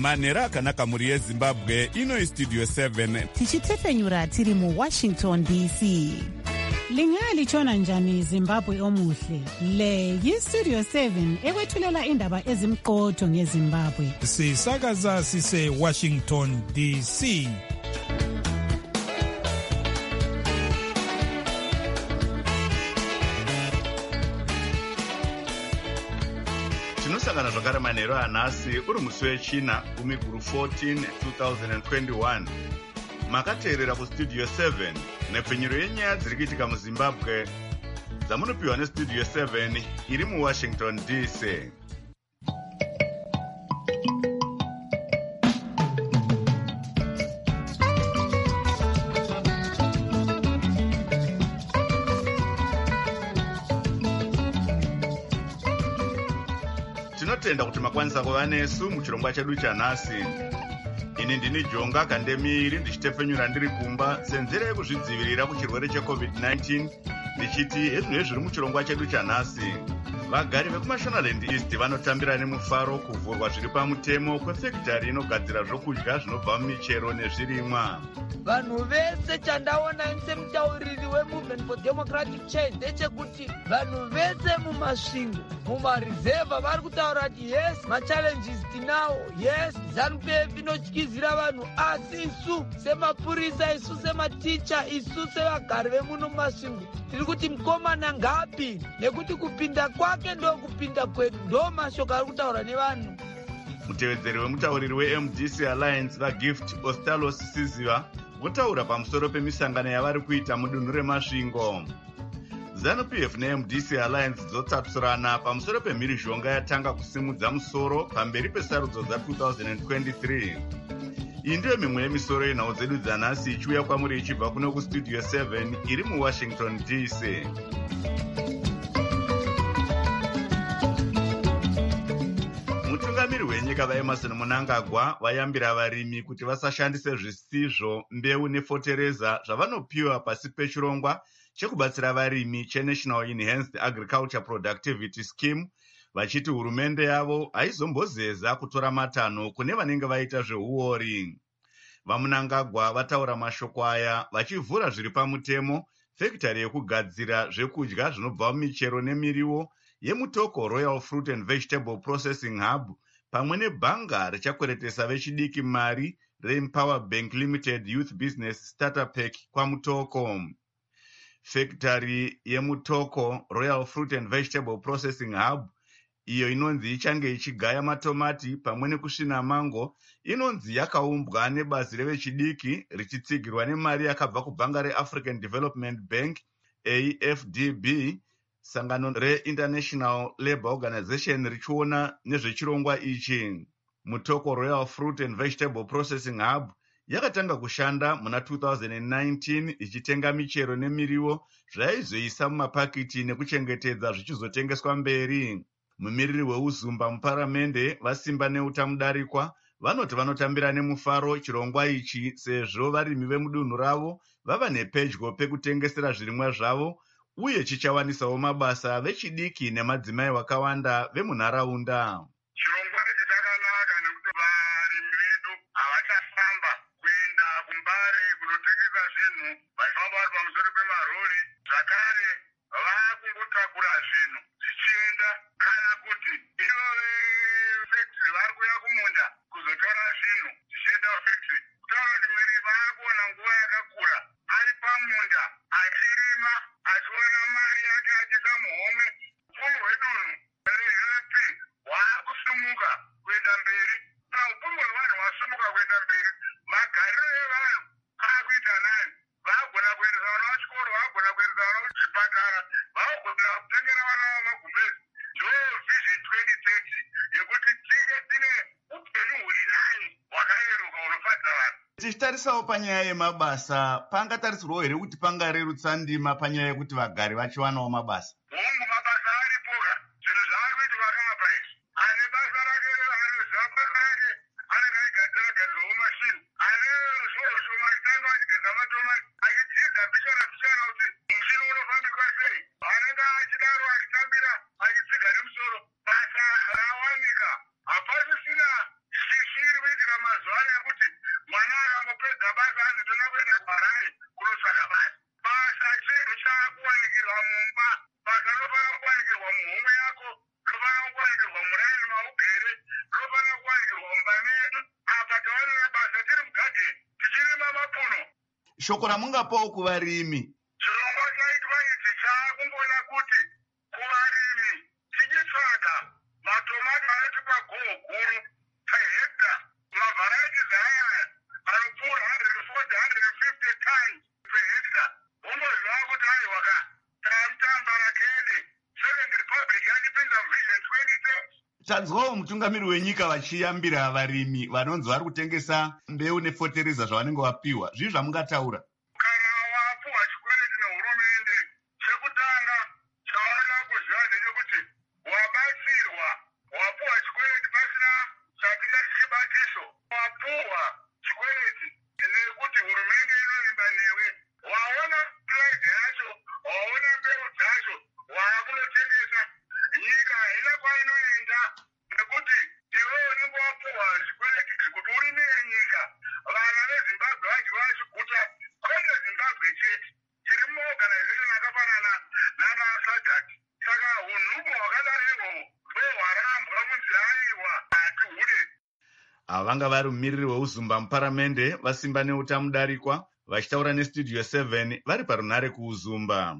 manhero akanaka mhuri yezimbabwe. Ino istudio 7 tichitefenyura tiri muWashington DC. Lingalitshona njani Zimbabwe omuhle? Le yistudio 7 ekwethulela indaba ezimqotho ngeZimbabwe. Sisakaza sise Washington DC. tinosangana zvakare manhero anhasi uri musi wechina 14 2021. makateerera kustudio 7 nepfenyuro yenyaya dziri kuitika muzimbabwe dzamunopiwa nestudio 7 iri muWashington DC. tinotenda kuti makwanisa kuva nesu muchirongwa chedu chanhasi. ini ndini Jonga Kandemiri ndichitefenyura ndiri kumba senzira yekuzvidzivirira kuchirwere cheCovid-19 ndichiti hezvinhu zviri muchirongwa chedu chanhasi. vagari vekumashonaland east vanotambira nemufaro kuvhurwa zviri pamutemo kwefekitari inogadzira zvokudya zvinobva mumichero nezvirimwa. vanhu vese chandaona semutauriri weMovement for Democratic Change ndechekuti vanhu vese mumasvingo mumarizevha vari kutaura kuti yes machallenges tinawo, yes ZANU-PF inotyizira vanhu, asi isu semapurisa, isu sematicha, isu sevagari vemuno mumasvingo tiri kuti mukomana ngaapinde, nekuti kupinda kwake ndo kupinda kwedu, ndo mashoko ari kutaura nevanhu. mutevedzeri wemutauriri weMDC Alliance vaGift Ostalos Siziva votaura pamusoro pemisangano yavari kuita mudunhu remasvingo. ZANU-PF neMDC Alliance dzotsaturana pamusoro pemhirizhonga yatanga kusimudza musoro pamberi pesarudzo dza2023. iyi ndiyo mimwe yemisoro yenhau dzedu dzanhasi ichiuya kwamuri ichibva kuno kustudio 7 iri muWashington DC. mutungamiri wenyika vaEmerson Mnangagwa vayambira varimi kuti vasashandise zvisizvo mbeu nefotereza zvavanopiwa pasi pechirongwa chekubatsira varimi cheNational Enhanced Agriculture Productivity Scheme, vachiti hurumende yavo haizombozeza kutora matanho kune vanenge vaita zveuori. vaMnangagwa vataura mashoko aya vachivhura zviri pamutemo fekitari yekugadzira zvekudya zvinobva mumichero nemiriwo yeMutoko Royal Fruit and Vegetable Processing Hub pamwe nebhanga richakweretesa vechidiki mari reEmpower Bank Limited Youth Business Starter Pack kwaMutoko. fekitari yeMutoko Royal Fruit and Vegetable Processing Hub iyo inonzi ichange ichigaya matomati pamwe nekusvina mango inonzi yakaumbwa nebazi revechidiki richitsigirwa nemari yakabva kubhanga reAfrican Development Bank AFDB, sangano reInternational Labour Organization richiona nezvechirongwa ichi. Mutoko Royal Fruit and Vegetable Processing Hub yakatanga kushanda muna 2019 ichitenga michero nemiriwo zvaizoisa mumapakiti nekuchengetedza zvichizotengeswa mberi. mumiriri weuzumba muparamende vasimba neutamudarikwa vanoti vanotambira nemufaro chirongwa ichi sezvo varimi vemudunhu ravo vava nepedyo pekutengesera zvirimwa zvavo uye chichawanisawo mabasa vechidiki nemadzimai vakawanda vemunharaunda. chirongwa ichi chakanaka nekuti varimi vedu havachafamba kuenda kumbare kunotengesa zvinhu vachifamba vari pamusoro pemarori, zvakare vakungotakura zvinhu zvichienda, kana kuti ivo vefactory vari kuuya kumunda kuzotora zvinhu zvichienda kufactory, kutaura kuti miri vaakuona nguva yakakura ari pamunda achirima achiona mari yake achiisa muhomwe. upfumi hwedunhu reUP hwaakusumuka kuenda mberi. kana upfumi hwevanhu hwasumuka kuenda mberi, magariro evanhu aakuita nani. vaagona kuendesa vana vachikoro, vaagona kuendesa vana kuchipatara, vaagona kutengera vana vamagumbezi. ndo vision 2030 yekuti tive tine upenyu huri nani hwakareruka hunofadza vanhu. tichitarisawo panyaya yemabasa, pangatarisirwawo here kuti pangarerutsa ndima panyaya yekuti vagari vachiwanawo mabasa? hongu mabasa aripoga, zvinhu zvaari kuitirwa kapa izvi. ane basa rake, anoziva basa rake, anenge aigadziragadzirawo mashini, ane ruzivo rushoma achitanga achigeza matomati achidzidza bhichana kuti muchini unofambiswa sei, anenge achidaro achitambira achitsiga nemusoro. basa rawanika, hapasisina shiri kuwanikirwa mumba, basa rinofana kuwanikirwa muhomwe yako, rinofana kuwanikirwa muraini maugere, rinofana kuwanikirwa mumba medu. Apa tawanira basa tiri mugadheni tichirima mapuno. Shoko ramungapawo kuvarimi? Chirongwa chaitwa ichi chaakungoda kuti kuvarimi tichitsvaga matomati anotipa goho guru pahekta. Mavharaitis aya anopfuura 140, 150 tons per hectare. Ungoziva kuti aiwaka tamutamba rakede Second Republic yachipinza Vision 2010. Tanzwawo mutungamiri wenyika vachiyambira varimi vanonzi vari kutengesa mbeu nefotereza zvavanenge vapiwa. Zvii zvamungataura? Kana wapuwa chikwereti nehurumende, chekutanga chaunoda kuziva ndechekuti wabatsirwa, wapuwa chikwereti pasina chatingati chibatiso, wapuwa chikwereti nekuti hurumende inovimba newe, waona puraidi yacho, waona mbeu dzacho, waakunotengesa, nyika haina kwainoenda nekuti iwe unenge wapuwa chikwereti kuti urimire nyika. Vana veZimbabwe vachi vachiguta kwete Zimbabwe chete, tiri mumaorganization akafanana namaSADC. Saka hunhupo hwakadaro ihwohwo ndohwarambwa kunzi aiwa hatihude. Ava vanga vari mumiriri weuzumba muparamende vasimba neutamudarikwa vachitaura nestudio 7 vari parunhare kuuzumba.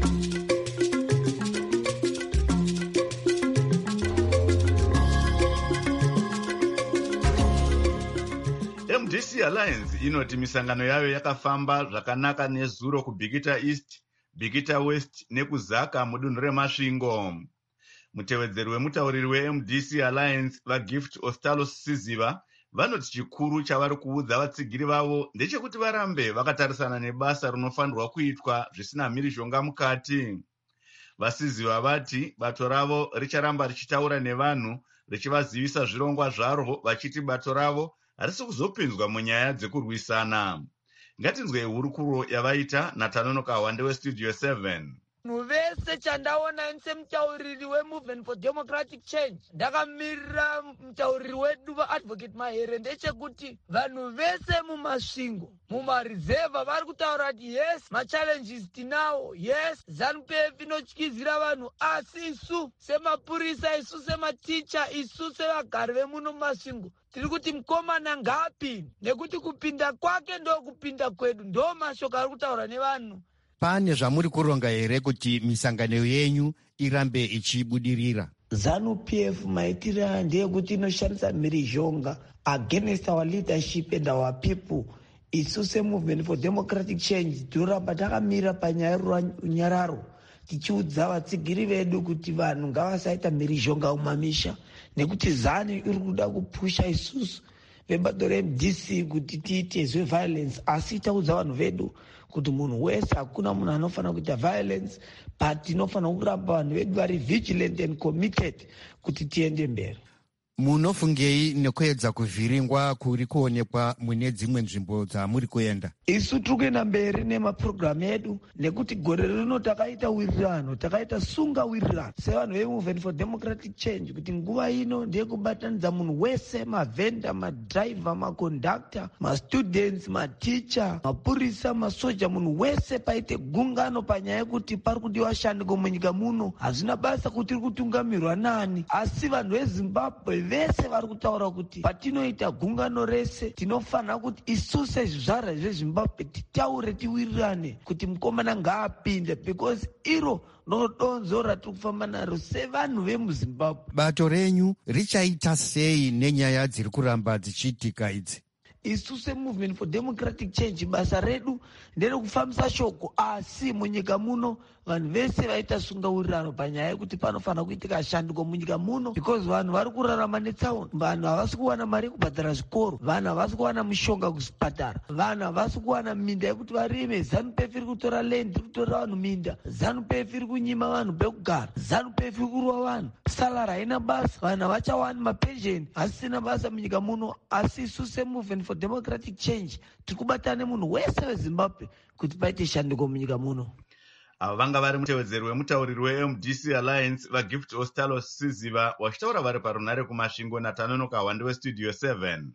MDC Alliance inoti misangano yayo yakafamba zvakanaka nezuro kuBhikita East, Bhikita West nekuzaka mudunhu reMasvingo. Mutevedzeri wemutauriri weMDC Alliance vaGift Ostalos Siziva vanoti chikuru chavari kuudza vatsigiri vavo ndechekuti varambe vakatarisana nebasa rinofanirwa kuitwa zvisina mhirizhonga mukati. Vasiziva vati bato ravo richaramba richitaura nevanhu richivazivisa zvirongwa zvaro vachiti bato ravo harisi kuzopinzwa munyaya dzekurwisana. Ngatinzwe hurukuro yavaita naTanonoka Hwande westudio 7. Vanhu vese chandaona semutauriri weMovement for Democratic Change, ndakamirira mutauriri wedu vaAdvocate Mahere, ndechekuti vanhu vese mumasvingo, mumarizevha vari kutaura kuti yes, machallenges tinawo, yes, ZANU-PF inotyizira vanhu, asi isu semapurisa, isu sematicha, isu sevagari vemuno mumasvingo tiri kuti mukomana ngaapinde, nekuti kupinda kwake ndo kupinda kwedu. Ndo mashoko ari kutaura nevanhu. Pane zvamuri kuronga here kuti misangano yenyu irambe ichibudirira? ZANU-PF maitira ndeyekuti inoshandisa mhirizhonga against our leadership and our people. Isu seMovement for Democratic Change tinoramba takamira panyaya runyararo tichiudza vatsigiri vedu kuti vanhu ngavasaita mhirizhonga mumamisha, nekuti ZANU iri kuda kupusha isusu vebato reMDC kuti tiite zveviolence, asi taudza vanhu vedu kuti munhu wese, hakuna munhu anofanira kuita violence, but tinofanira kuramba vanhu vedu vari vigilant and committed kuti tiende mberi. Munofungei nekuedza kuvhiringwa kuri kuonekwa mune dzimwe nzvimbo dzamuri kuenda? Isu tiri kuenda mberi nemapurogiramu edu, nekuti gore rino takaita wirirano, takaita sunga wirirano sevanhu veMovement for Democratic Change kuti nguva ino ndeyekubatanidza munhu wese, mavhenda, madhiraivha, makondakta, mastudents, maticha, mapurisa, masoja, munhu wese paite gungano panyaya yekuti pari kudiwa shandiko munyika muno. Hazvina basa kuti iri kutungamirwa nani, asi vanhu veZimbabwe vese vari kutaura kuti patinoita gungano rese tinofanira kuti isu sezvizvarwa zveZimbabwe titaure, tiwirirane kuti mukomana ngaapinde, because iro nodonzo ratiri kufamba naro sevanhu vemuZimbabwe. Bato renyu richaita sei nenyaya dziri kuramba dzichiitika idzi? Isu seMovement for Democratic Change basa redu nderekufambisa shoko, asi munyika muno vanhu vese vaita sungawirirano panyaya yekuti panofanira kuitika shandiko munyika muno, because vanhu vari kurarama netsaona. Vanhu havasi kuwana mari yekubhadhara zvikoro, vanhu havasi kuwana mishonga kuzvipatara, vanhu havasi kuwana minda yekuti varime. ZANU-PF iri kutora land, iri kutora vanhu minda, ZANU-PF iri kunyima vanhu pekugara, ZANU-PF iri kurwa vanhu, salary haina basa, vanhu havachawani mapensheni, hasisina basa munyika muno. Asi isu seMovement for Democratic Change tiri kubatana nemunhu wese weZimbabwe kuti paite shandiko munyika muno. Ava vanga vari mutevedzeri wemutauriri weMDC Alliance vaGift Ostalos Siziva vachitaura vari parunhare kuMasvingo naTanonoka Hwande westudio 7.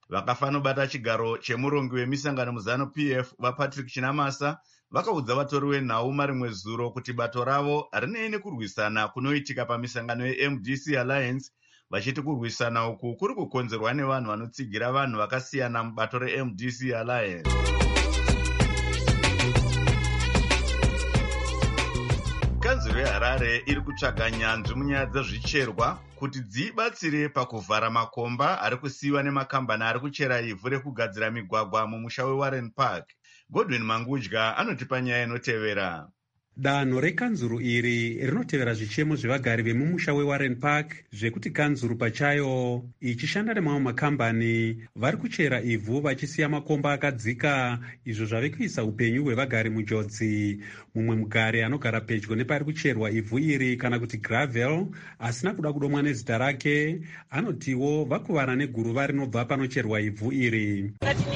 Vakafanobata chigaro chemurongi wemisangano muzano PF vaPatrick Chinamasa vakaudza vatori wenhau marimwe zuro kuti bato ravo harinei nekurwisana kunoitika pamisangano yeMDC Alliance, vachiti kurwisana uku kuri kukonzerwa nevanhu vanotsigira vanhu vakasiyana mubato reMDC Alliance. Kanzuro yeHarare iri kutsvaga nyanzvi munyaya dzezvicherwa kuti dzibatsire pakuvhara makomba ari kusiyiwa nemakambani ari kuchera ivhu rekugadzira migwagwa mumusha weWarren Park. Godwin Mangudya anotipa nyaya inotevera. Danho rekanzuru iri rinotevera zvichemo zvevagari vemumusha weWarren Park zvekuti kanzuru pachayo ichishanda nemamwe makambani vari kuchera ivhu vachisiya makomba akadzika, izvo zvave kuisa upenyu hwevagari munjodzi. Mumwe mugari anogara pedyo nepari kucherwa ivhu iri kana kuti gravel asina kuda kudomwa nezita rake anotiwo vakuvana neguruva rinobva panocherwa ivhu iri.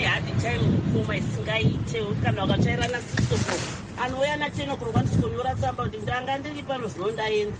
Anouya nacheno kuruka ndisonyora tsamba kuti ndanga ndiri pano zvino ndaenda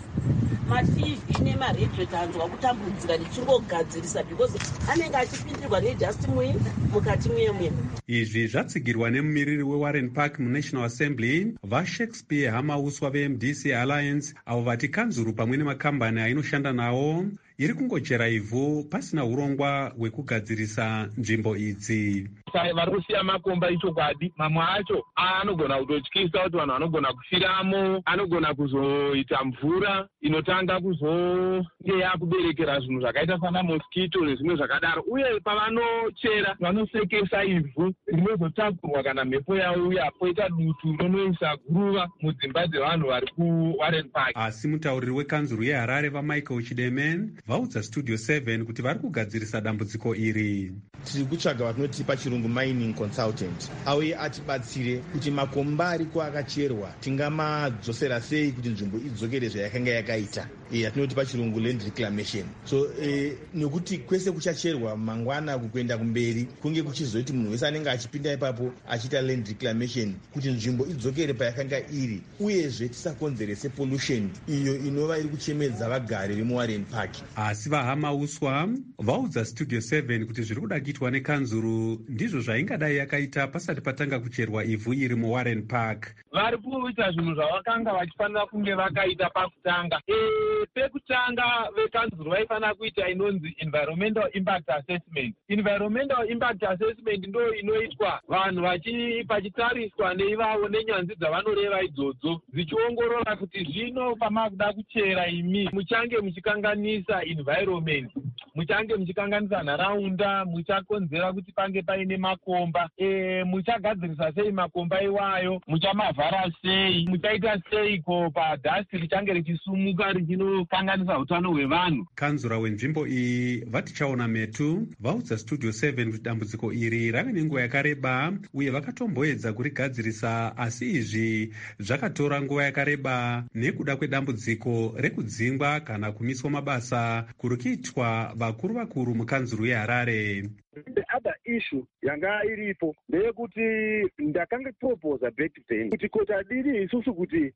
maTV nemaredhiyo tanzwa kutambudzira ndichingogadzirisa because anenge achipindirwa nedust mwin mukati mwemwe. Izvi zvatsigirwa nemumiriri weWarren Park muNational Assembly vaShakespeare Hamauswa veMDC Alliance avo vati kanzuru pamwe nemakambani ainoshanda nawo iri kungochera ivhu pasina urongwa hwekugadzirisa nzvimbo idzi. Vari kusiya makomba ichokwadi, mamwe acho anogona kutotyisa kuti vanhu vanogona kufiramo, anogona kuzoita mvura inotanga kuzonge yakuberekera zvinhu zvakaita sana mosquito nezvimwe zvakadaro, uye pavanochera vanosekesa ivhu rinozotakurwa kana mhepo yauya poita dutu rinoisa guruva mudzimba dzevanhu vari kuWarren Park. Asi mutauriri wekanzuru yeHarare vaMichael Chideme vaudza Studio 7 kuti vari kugadzirisa dambudziko iri. Tiri kutsvaga vatinoti pachirungu mining consultant auye atibatsire kuti makomba ariko akacherwa tingamadzosera sei kuti nzvimbo idzokere zvayakanga yakaita, yatinoti pachirungu land reclamation. So nekuti kwese kuchacherwa mangwana kuenda kumberi kunge kuchizoti munhu wese anenge achipinda ipapo achiita land reclamation kuti nzvimbo idzokere payakanga iri, uyezve tisakonzerese pollution iyo inova iri kuchemedza vagari vemuWarren Park. Asi vaHamauswa vaudza Studio 7 kuti zviri kuda kuitwa nekanzuru ndizvo zvaingadai yakaita pasati patanga kucherwa ivhu iri muWarren Park. Vari kuita zvinhu zvavakanga vachifanira kunge vakaita pakutanga. Pekutanga vekanzuru vaifanira kuita inonzi environmental impact assessment. Environmental impact assessment ndo inoitwa vanhu pachitariswa neivavo nenyanzvi dzavanoreva idzodzo dzichiongorora kuti zvino pamakuda kuchera imi muchange muchikanganisa environment, muchange muchikanganisa nharaunda, muchakonzera kuti pange paine makomba, muchagadzirisa sei makomba iwayo, muchamavhara sei, muchaita seiko padhasti richange richisumuka richinokanganisa utano hwevanhu. Kanzura wenzvimbo iyi vatichaona metu vaudza Studio 7 kuti dambudziko iri rave nenguva yakareba uye vakatomboedza kurigadzirisa, asi izvi zvakatora nguva yakareba nekuda kwedambudziko rekudzingwa kana kumiswa mabasa kuri kuitwa vakuru mukanzuru yeHarare. The other issue yanga iripo ndeyekuti ndakanga proposa back then kuti kota diri isusu kuti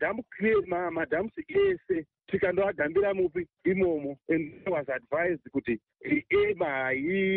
madhamu ese tikandoagambira mupi imomo, and I was advised kuti ema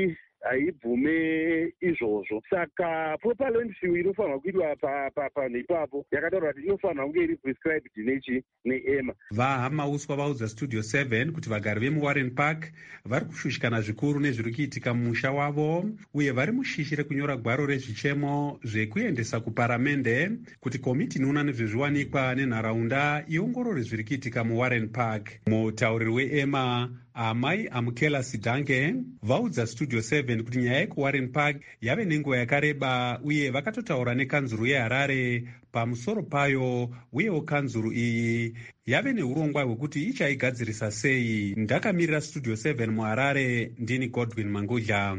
haibvume izvozvo. Saka proper land fill inofanirwa kuitwa panhu ipapo yakataurwa kuti inofanirwa kunge iri prescribed neEMA. vaHamauswa vaudza Studio 7 kuti vagari vemuWarren Park vari kushushikana zvikuru nezviri kuitika mumusha wavo, uye vari mushishi rekunyora gwaro rezvichemo zvekuendesa kuparamende kuti komiti inoona nezvezviwanikwa nenharaunda iongorore zviri kuitika muWarren Park. Mutauriri weEMA Amai Amukela Sidange vaudza Studio 7 kuti nyaya yekuWarren Park yave nenguva yakareba, uye vakatotaura nekanzuru yeHarare pamusoro payo, uyewo kanzuru iyi yave neurongwa hwekuti ichaigadzirisa sei. Ndakamirira Studio 7 muHarare, ndini Godwin Mangudya.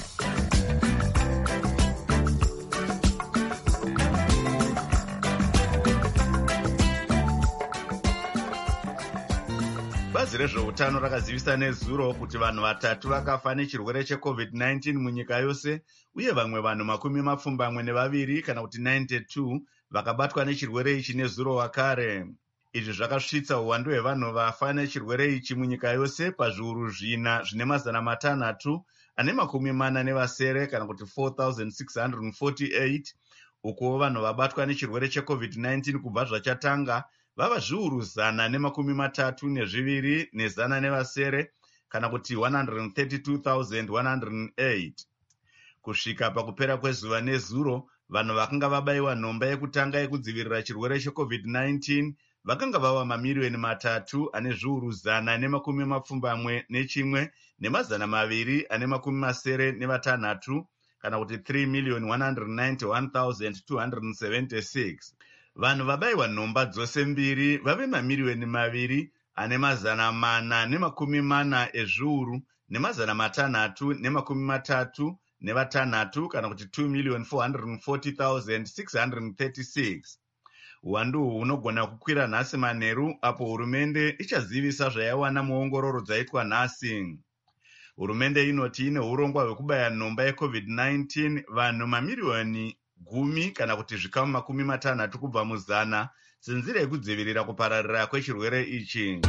Bazi rezveutano rakazivisa nezuro kuti vanhu 3 vakafa nechirwere cheCovid-19 munyika yose, uye vamwe vanhu 72 kana kuti 92 vakabatwa nechirwere ichi nezuro wakare. Izvi zvakasvitsa uwandu hwevanhu vafa nechirwere ichi munyika yose pazviuru 4 zvine 500 ane 40 kana kuti 4,648, uko vanhu vabatwa nechirwere cheCovid-19 kubva zvachatanga vava zviuru 132 ne100 kana kuti 132,108. Kusvika pakupera kwezuva nezuro, vanhu vakanga vabayiwa nhomba yekutanga yekudzivirira chirwere cheCovid-19 vakanga vava mamiliyoni 3 ane zviuru 171 nemazana 296 kana kuti 3,191,276. Vanhu vabayiwa nhomba dzose mbiri vave mamiliyoni 2 ane mazana 440 ezviuru nemazana 336 kana kuti 2,440,636. Uwandu hunogona kukwira nhasi manheru apo hurumende ichazivisa zvaiwana muongororo dzaitwa nhasi. Hurumende inoti ine urongwa hwekubaya nhomba yeCovid-19 vanhu mamiliyoni 10 kana kuti zvikamu 60 kubva muzana senzira yekudzivirira kupararira kwechirwere ichi.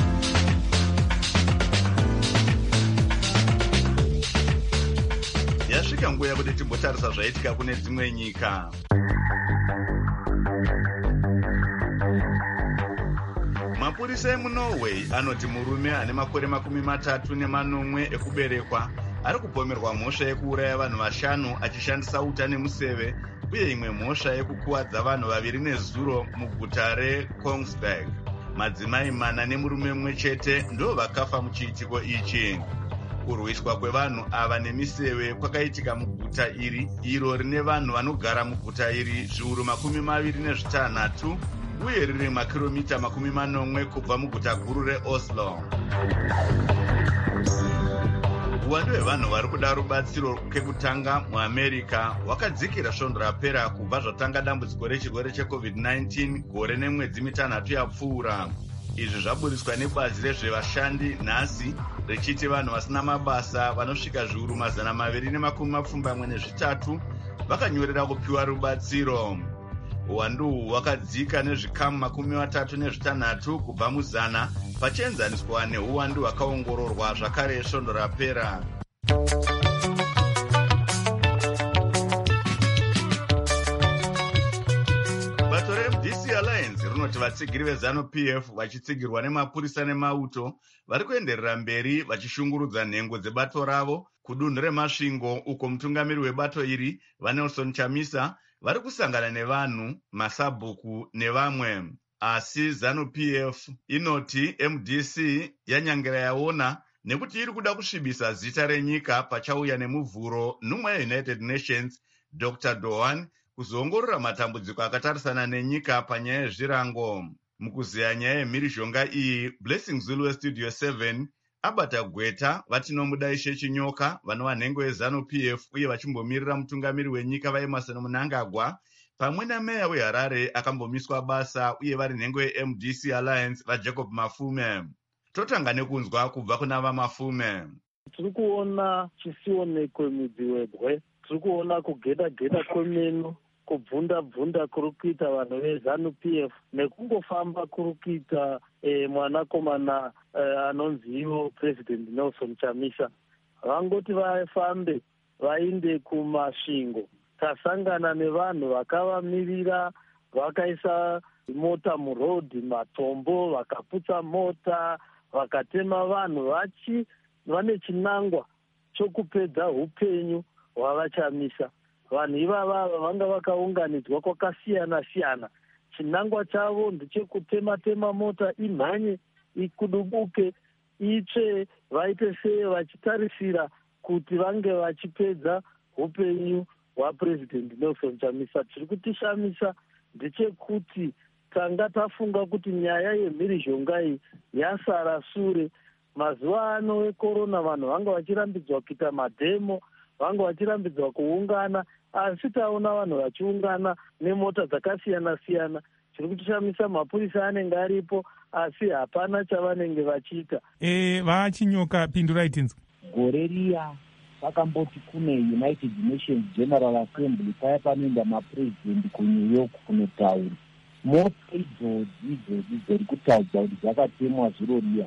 Yasvika nguva yekuti timbotarisa zvaitika kune dzimwe nyika. Mapurisa emuNorway anoti murume ane makore 34 ekuberekwa ari kupomerwa mhosva yekuuraya vanhu 5 achishandisa uta nemuseve uye imwe mhosva yekukuwadza vanhu 2 nezuro muguta reKongsberg. Madzimai 4 nemurume mumwe chete ndo vakafa muchiitiko ichi. Kurwiswa kwevanhu ava nemiseve kwakaitika muguta iri iro rine vanhu vanogara muguta iri zviuru 26 uye riri makiromita 80 kubva muguta guru reOslo. Uwandu hwevanhu vari kuda rubatsiro kekutanga muAmerica hwakadzikira svondo rapera kubva zvatanga dambudziko rechirwere cheCovid-19 gore nemwedzi 3 yapfuura. Izvi zvaburiswa nebazi rezvevashandi nhasi richiti vanhu vasina mabasa vanosvika zviuru 223 vakanyorera kupiwa rubatsiro. Uwandu hwakadzika nezvikamu 36 kubva muzana pachienzaniswa neuwandu hwakaongororwa zvakare svondo rapera. Bato reMDC Alliance rinoti vatsigiri veZANU-PF vachitsigirwa nemapurisa nemauto vari kuenderera mberi vachishungurudza nhengo dzebato ravo kudunhu reMasvingo uko mutungamiri webato iri vaNelson Chamisa vari kusangana nevanhu, masabhuku nevamwe. Asi ZANU-PF inoti MDC yanyangira yaona nekuti iri kuda kusvibisa zita renyika pachauya nemuvhuro nhumwa yeUnited Nations Dr. Dohan kuzoongorora matambudziko akatarisana nenyika panyaya yezvirango. Mukuzeya nyaya yemhirizhonga iyi, Blessing Zulu weStudio 7 abata gweta vatinomudaishe chinyoka vanova nhengo yeZANU-PF uye vachimbomirira mutungamiri wenyika vaEmerson Mnangagwa pamwe nameya weHarare akambomiswa basa uye vari nhengo yeMDC Alliance vaJacob Mafume. Totanga nekunzwa kubva kuna vaMafume. Tiri kuona chisionekwe midzi webwe, tiri kuona kugeda-geda kwemeno, kubvunda-bvunda kuri kuita vanhu veZANU-PF nekungofamba kuri kuita mwanakomana anonzi ivo President Nelson Chamisa. Vangoti vafambe vainde kumasvingo, tasangana nevanhu vakavamirira, vakaisa mota murodhi, matombo, vakaputsa mota, vakatema vanhu vane chinangwa chokupedza upenyu hwavaChamisa. Vanhu ivava vanga vakaunganidzwa kwakasiyana-siyana. Chinangwa chavo ndechekutema-tema mota imhanye, ikudubuke, itsve, vaite sei vachitarisira kuti vange vachipedza upenyu hwaPresident Nelson Chamisa. Tiri kutishamisa ndechekuti tanga tafunga kuti nyaya yemhirizhonga iyi yasara sure. Mazuva ano ekorona vanhu vanga vachirambidzwa kuita madhemo, vanga vachirambidzwa kuungana, asi taona vanhu vachiungana nemota dzakasiyana-siyana. Tiri kutishamisa mapurisa anenge aripo, asi hapana chavanenge vachiita. Vachinyoka pindurai tinzwa. Gore riya vakamboti kune United Nations General Assembly paya panoenda mapresident kuNew York kunotaura. Mota idzodzi dziri kutaudza kuti dzakatemwa zviro riya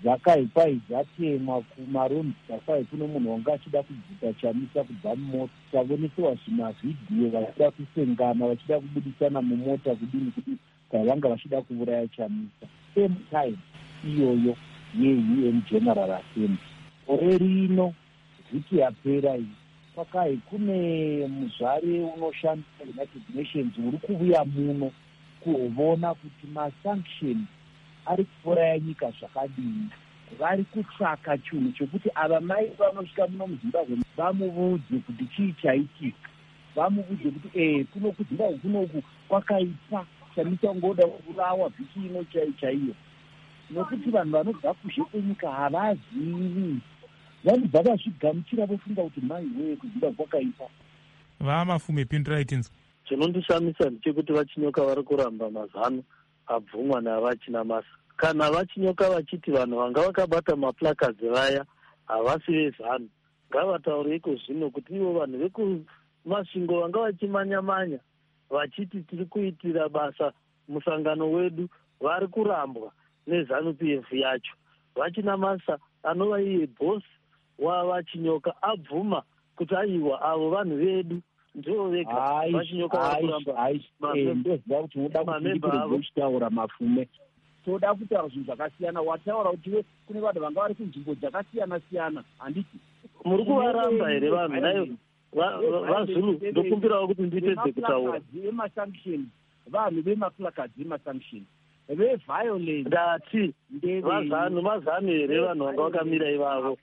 dzakaipai dzatemwa kumaroni dzasai kune munhu wanga achida kudzika chamisa kubva mumota. Tavonesewa zvimavhidhiyo vachida kusengana vachida kubudisana mumota kudini vanga vachida kuuraya chamisa. Same time iyoyo yeUN General Assembly gore rino vhiki yapera iyi pakai kune muzvare unoshandisa United Nations uri kuuya muno kuona kuti masanction ari kuuraya nyika zvakadini. Vari kutsvaka chinhu chokuti ava mai vanosvika muno muZimbabwe vamuvudze kuti chii chaitika, vamuvudze kuti kuno kuZimbabwe kunoku kwakaipa chamisa ngoda kurawa vhiki ino chaiyo, nokuti vanhu vanobva kuzhe kwenyika havazivi, vanobva vazvigamuchira vofunga kuti mai wee kuZimbabwe kwakaipa. Vamafume pindurai tinzwa. Chinondishamisa ndechekuti vachinyoka vari kuramba mazano abvumwa navachina masa. Kana vachinyoka vachiti vanhu vanga vakabata maplakadzi vaya havasi vezano, ngavataure iko zvino kuti ivo vanhu vekumasvingo vanga vachimanya-manya vachiti tiri kuitira basa musangano wedu vari kurambwa nezanu PF yacho. Vachina masa anova iye bhosi wavachinyoka abvuma kuti aiwa avo vanhu vedu ndivo vega vachinyoka vari kuramba ndoziva kuti unoda kuchitaura mafume. Toda kutaura zvinhu zvakasiyana. Wataura kuti kune vanhu vanga vari kunzvimbo dzakasiyana-siyana, handiti muri kuvaramba here vanhu nayo vazulu? Ndokumbirawo kuti ndipedze kutaura. Vemasanction, vanhu vemaplakadzi emasanction, veviolence ndati mazano here vanhu vanga vakamira ivavo?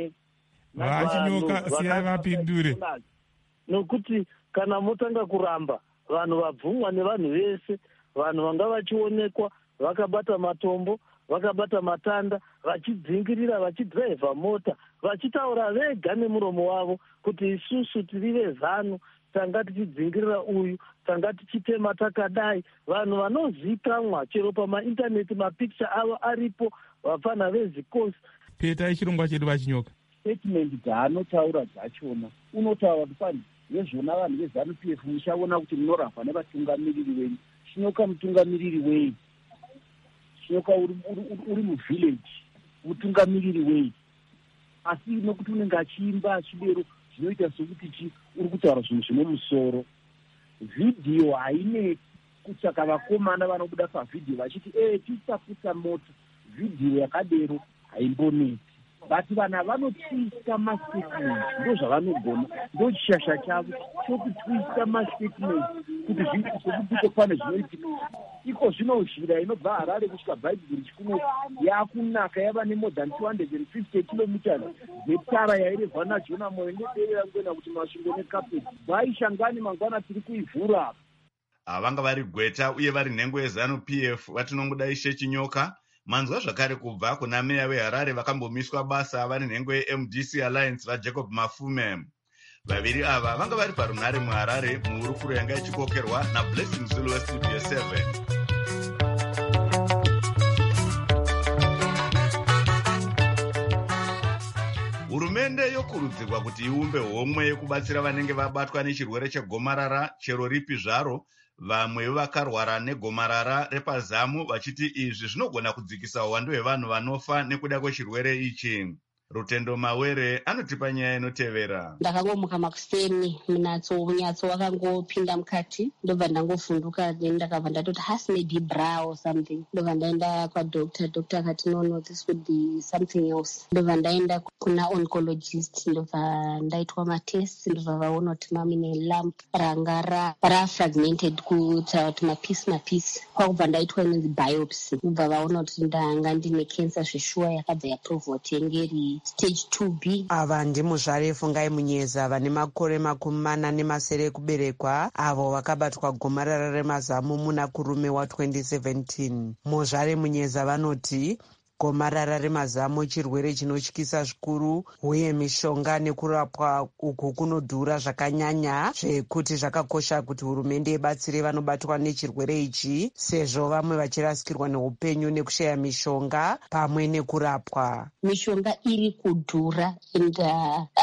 Vachinyoka siyai vapindure. Nokuti kana motanga kuramba vanhu vabvumwa nevanhu vese, vanhu vanga vachionekwa vakabata matombo, vakabata matanda, vachidzingirira, vachidhiraivha mota, vachitaura vega nemuromo wavo kuti isusu tiri vezano, tanga tichidzingirira uyu, tanga tichitema takadai. Vanhu vanozikamwa chero pamaintaneti, mapikicha avo aripo, vapfana vezikosi. Petai chirongwa chedu vachinyoka. Statement dzaanotaura dzachona unotaura kuti pani vezvona vanhu vezanu PF muchaona kuti munoramba nevatungamiriri wenyu. Chinyoka mutungamiriri wei? Chinyoka uri muvillage, mutungamiriri wei? Asi nokuti unenge achiimba achidero zvinoita sokuti uri kutaura zvinhu zvine musoro. Vhidhiyo haineti, kutsvaka vakomana vanobuda pavhidhiyo vachiti tisaputsa moto. Vhidhiyo yakadero haimboneti. But vana vanotwista mastatement, ndo zvavanogona, ndo chishasha chavo chokutwista mastatement kuti zvinhu pane zvinoitika. Iko zvino zhira inobva Harare kusvika Bhaibheri chikuno yakunaka, yava ne more than 250 kilometers netara yairevwa naJona Moyo neDerera Ngwena kuti masvingo nekapeti vaishangani mangwana tiri kuivhura. Vanga vari gweta uye vari nhengo yezanu PF vatinongoda Ishe Chinyoka. Manzwa zvakare kubva kuna meya weHarare vakambomiswa basa vari nhengo yeMDC Alliance vaJacob Mafume. Vaviri ava vanga vari parunhare muHarare muhurukuro yanga ichikokerwa naBlessing Zulu weStudio 7. Hurumende yokurudzirwa kuti iumbe homwe yekubatsira vanenge vabatwa nechirwere chegomarara chero ripi zvaro. Vamwe vakarwara negomarara repazamu vachiti izvi zvinogona kudzikisa uwandu hwevanhu vanofa nekuda kwechirwere ichi. Rutendo Mawere anotipa nyaya inotevera. Ndakangomuka makuseni munyatso wakangopinda mukati, ndobva ndangofunduka, ndakabva ndatoti has maybe bra or something. Ndobva ndaenda kwadoctor, doctor akati no, this would be something else. Ndobva ndaenda kuna oncologist, ndobva ndaitwa matest, ndobva vaona kuti mamine lump ranga rafragmented kuita kuti mapisi. Kwakubva ndaitwa inonzi biopsy, ndobva vaona kuti ndanga ndine cancer zveshuwa yakabva yaprovwa kuti yengeri stage 2B. Ava ndimuzvare Fungai Munyeza vane makore 40 ekuberekwa avo vakabatwa gomarara remazamu muna kurume wa2017. Muzvare Munyeza vanoti gomarara remazamu chirwere chinotyisa zvikuru uye mishonga nekurapwa uku kunodhura zvakanyanya, zvekuti zvakakosha kuti hurumende ibatsire vanobatwa nechirwere ichi sezvo vamwe vachirasikirwa neupenyu nekushaya mishonga pamwe nekurapwa. Mishonga iri kudhura and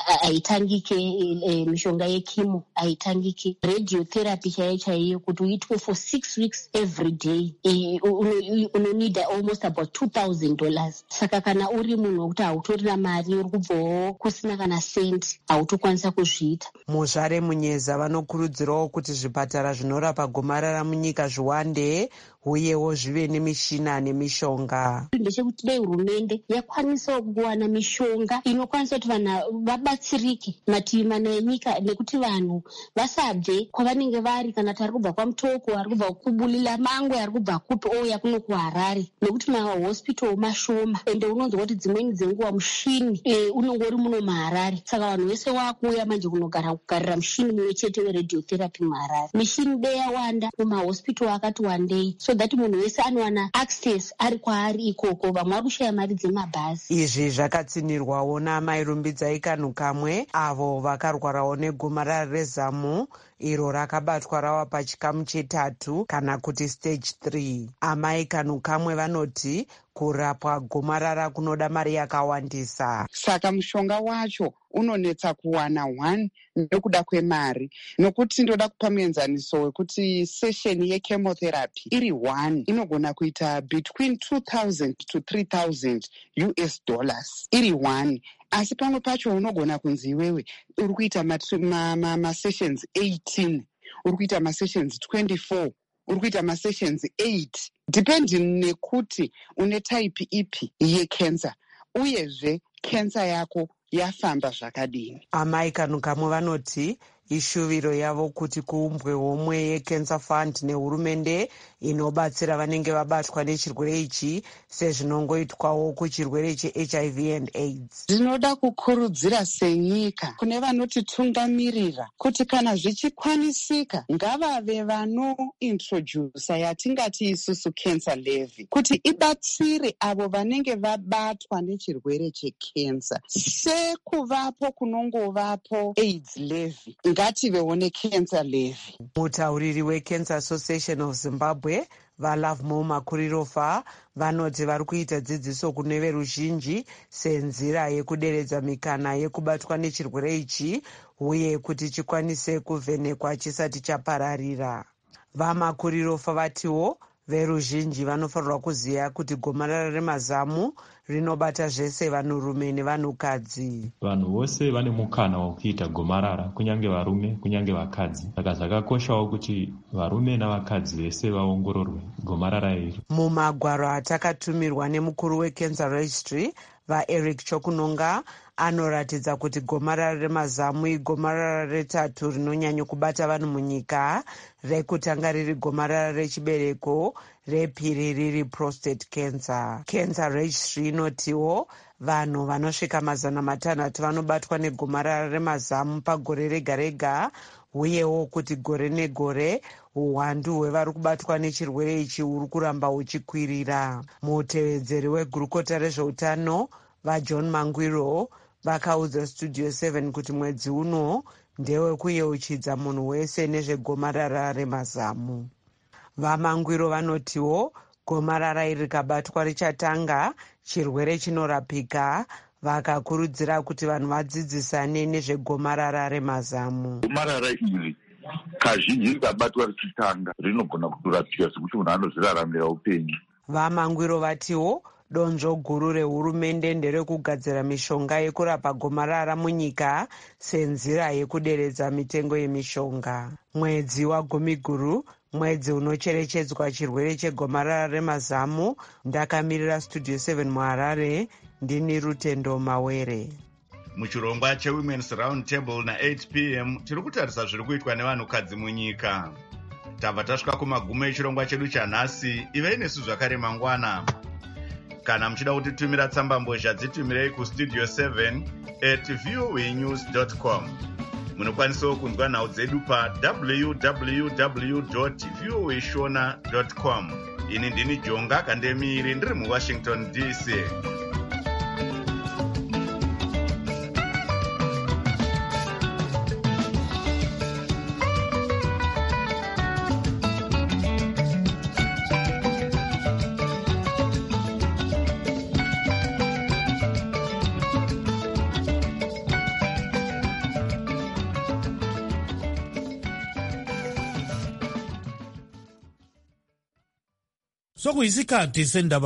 haitangike, mishonga yekimo haitangike, radiotherapy chaiyo kuti uitwe for 6 weeks every day unonida almost about $2,000. Saka kana uri munhu wekuti hautorina mari, uri kubvawo kusina kana sendi, hautokwanisa kuzviita. Muzvare Munyeza vanokurudzirawo kuti zvipatara zvinorapa gomarara munyika zviwande uyewo zvive nemishina nemishonga. Ndechekuti dai hurumende yakwanisawo kuwana mishonga inokwanisa kuti vanhu vabatsirike mativi mana enyika, nekuti vanhu vasabve kwavanenge vari, kana kuti ari kubva kwaMutoko, ari kubva kubulila Mangwe, ari kubva kupi ouya kuno kuHarare, nekuti mahospital mashoma ende unonzwa kuti dzimweni dzenguva mushini unenge uri muno muHarare. Saka vanhu vese vakuuya manje kugarira mushini mumwe chete weradiotherapy muHarare. Mishini dei yawanda mumahospital akati wandei, so that munhu wese anowana access ari kwaari ikoko. Vamwe vari kushaya mari dzemabhazi. Izvi zvakatsinirwawo naMai Rumbidzai Kanu Kamwe avo vakarwarawo negomarara rezamu iro rakabatwa rava pachikamu che3 kana kuti stage 3. Amai Kanu Kamwe vanoti kurapwa gomarara kunoda mari yakawandisa. Saka mushonga wacho unonetsa kuwana 1 nekuda kwemari, nokuti ndoda kupa muenzaniso wekuti session yechemotherapy iri 1 inogona kuita between $2,000 to $3,000 iri 1. Asi pamwe pacho unogona kunzi iwewe uri kuita masessions 18, uri kuita masessions 24, uri kuita masessions 8, depending nekuti une type ipi yecancer, uyezve cancer yako yafamba zvakadini. Amai Kanu Kamwe vanoti ishuviro yavo kuti kuumbwe homwe yeCancer Fund nehurumende inobatsira vanenge vabatwa nechirwere ichi sezvinongoitwawo kuchirwere cheHIV and AIDS. Ndinoda kukurudzira senyika kune vanotitungamirira kuti kana zvichikwanisika ngavave vanointrodusa yatingati isusu cancer levy, kuti ibatsire avo vanenge vabatwa nechirwere checancer, sekuvapo kunongovapo AIDS levy, ngativewo necancer levy. Mutauriri weCancer Association of Zimbabwe vaLove Mo Makurirofa vanoti vari kuita dzidziso kune veruzhinji senzira yekuderedza mikana yekubatwa nechirwere ichi uye kuti chikwanise kuvhenekwa chisati chapararira. VaMakurirofa vatiwo veruzhinji vanofanirwa kuziva kuti gomarara remazamu rinobata zvese vanhurume nevanhukadzi. Vanhu vose vane mukana wekuita gomarara, kunyange varume kunyange vakadzi. Saka zvakakoshawo kuti varume navakadzi vese vaongororwe gomarara iri. Mumagwaro atakatumirwa nemukuru weCancer Registry vaEric Chokunonga anoratidza kuti gomarara remazamu igomarara retatu rinonyanya kubata vanhu munyika. Rekutanga riri gomarara rechibereko, repiri riri prostate cancer. Cancer Registry inotiwo vanhu vanosvika 600 vanobatwa negomarara remazamu pagore rega rega, uyewo kuti gore negore uwandu hwevari kubatwa nechirwere ichi huri kuramba huchikwirira. Mutevedzeri wegurukota rezveutano vaJohn Mangwiro vakaudza Studio 7 kuti mwedzi uno ndewe kuyeuchidza munhu wese nezvegomarara remazamu. VaMangwiro vanotiwo gomarara iri rikabatwa richatanga chirwere chinorapika, vakakurudzira kuti vanhu vadzidzisane nezvegomarara remazamu. Gomarara iri kazhinji rikabatwa richitanga rinogona kutorapika sekuti munhu anozviraramira upenyu. VaMangwiro vatiwo donzvo guru rehurumende nderekugadzira mishonga yekurapa gomarara munyika senzira yekuderedza mitengo yemishonga. Mwedzi waGumiguru, mwedzi unocherechedzwa chirwere chegomarara remazamu. Ndakamirira Studio 7 muHarare, ndini Rutendo Mawere. Muchirongwa cheWomen's Round Table na8 p.m. tiri kutarisa zviri kuitwa nevanhukadzi munyika. Tabva tasvika kumagumo echirongwa chedu chanhasi. Ivei nesu zvakare mangwana. Kana muchida kutitumira tsambambozha dzitumirei kustudio 7@voanews.com. Munokwanisawo kunzwa nhau dzedu pa www.voashona.com. Ini ndini Jonga Kandemiri ndiri muWashington DC. sokuyisikhathi sendaba